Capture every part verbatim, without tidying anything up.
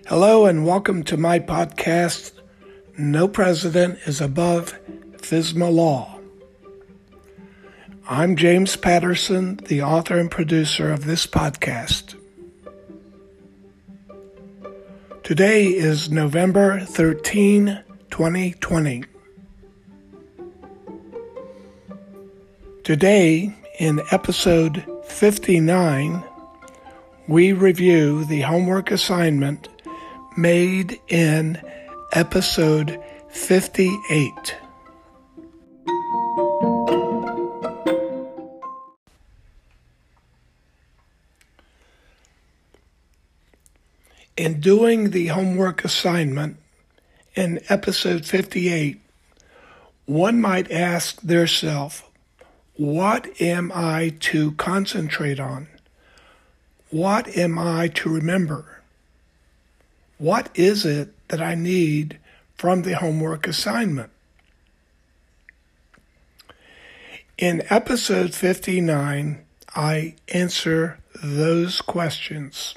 Hello and welcome to my podcast, No President is Above FSMA Law. I'm James Patterson, the author and producer of this podcast. Today is November thirteenth, twenty twenty. Today, in episode fifty-nine, we review the homework assignment made in episode fifty-eight. In doing the homework assignment in episode fifty-eight, one might ask theirself, what am I to concentrate on? What am I to remember? What is it that I need from the homework assignment? In episode fifty-nine, I answer those questions.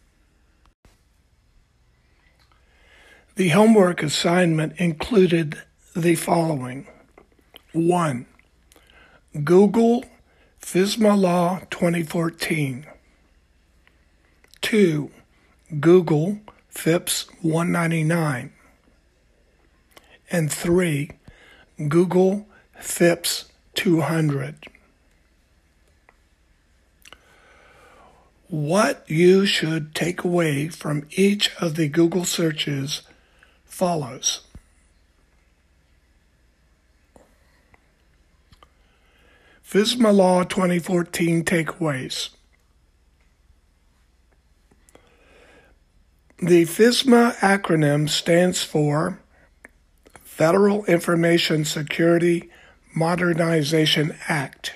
The homework assignment included the following. One, Google FSMA Law twenty fourteen. Two, Google FIPS one ninety-nine. And three, Google FIPS two hundred. What you should take away from each of the Google searches follows. FSMA Law twenty fourteen takeaways. The FSMA acronym stands for Federal Information Security Modernization Act.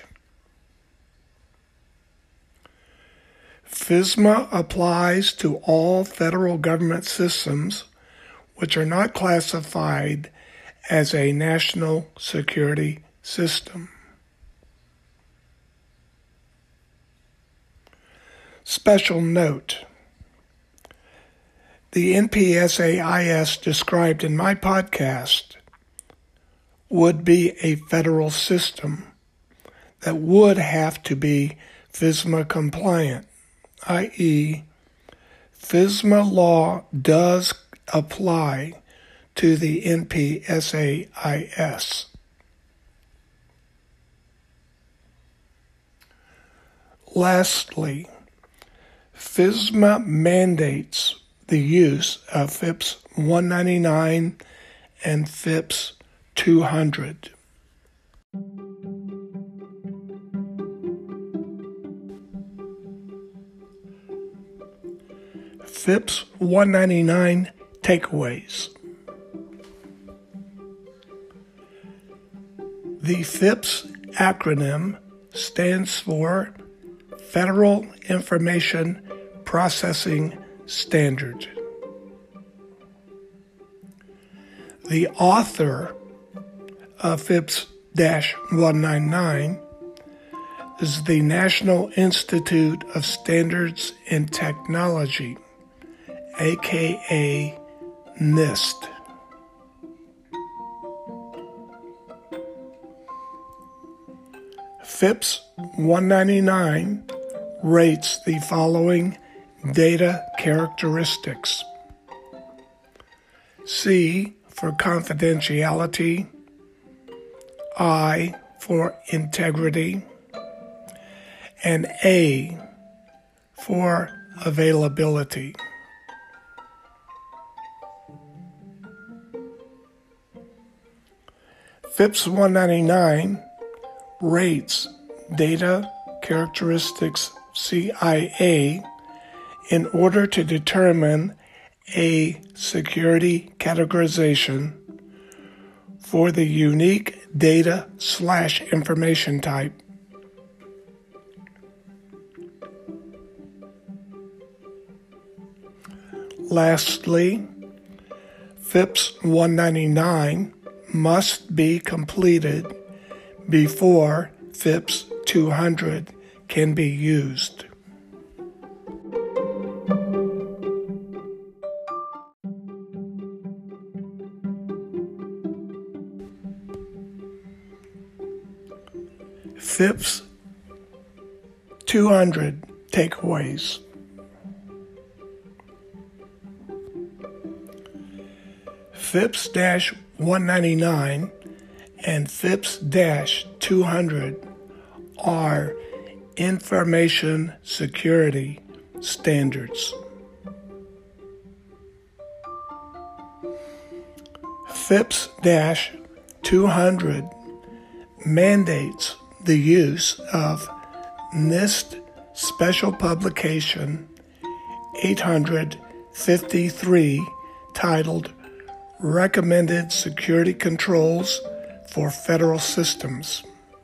FSMA applies to all federal government systems which are not classified as a national security system. Special note. The N P S A I S described in my podcast would be a federal system that would have to be FSMA compliant, that is, FSMA law does apply to the N P S A I S. Lastly, FSMA mandates the use of FIPS one ninety-nine and FIPS two hundred. FIPS one ninety-nine takeaways. The FIPS acronym stands for Federal Information Processing Standard. The author of FIPS one ninety-nine is the National Institute of Standards and Technology, aka NIST. FIPS one ninety-nine rates the following data characteristics. C for confidentiality, I for integrity, and A for availability. FIPS one ninety-nine rates data characteristics C I A in order to determine a security categorization for the unique data slash information type. Lastly, FIPS one ninety-nine must be completed before FIPS two hundred can be used. FIPS two hundred takeaways. FIPS one ninety-nine and FIPS two hundred are information security standards. FIPS two hundred mandates the use of NIST Special Publication eight fifty-three titled Recommended Security Controls for Federal Systems.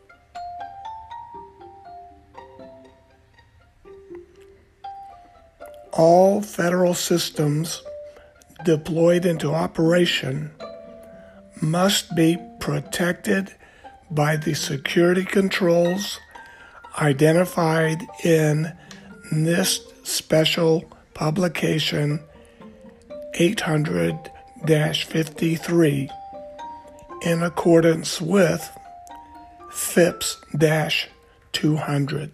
All federal systems deployed into operation must be protected by the security controls identified in NIST Special Publication eight fifty-three in accordance with FIPS two hundred.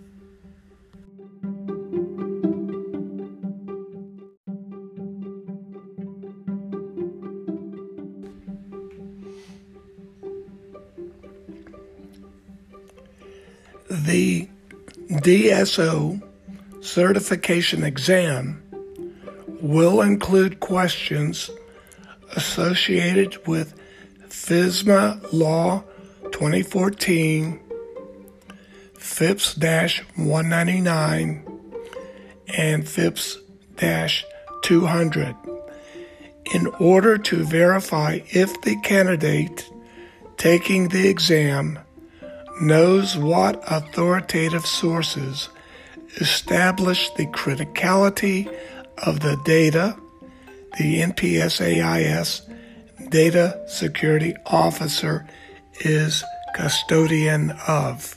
The D S O certification exam will include questions associated with FISMA Law twenty fourteen, FIPS one ninety-nine, and FIPS two hundred in order to verify if the candidate taking the exam knows what authoritative sources establish the criticality of the data the N P S A I S Data Security Officer is custodian of.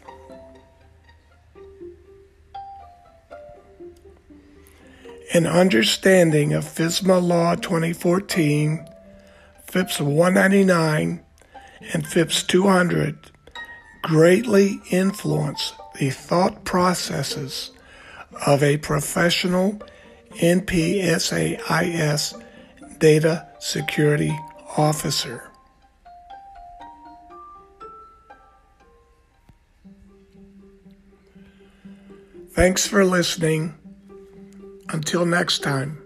An understanding of FISMA Law twenty fourteen, FIPS one ninety-nine, and FIPS two hundred greatly influence the thought processes of a professional N P S A I S Data Security Officer. Thanks for listening. Until next time.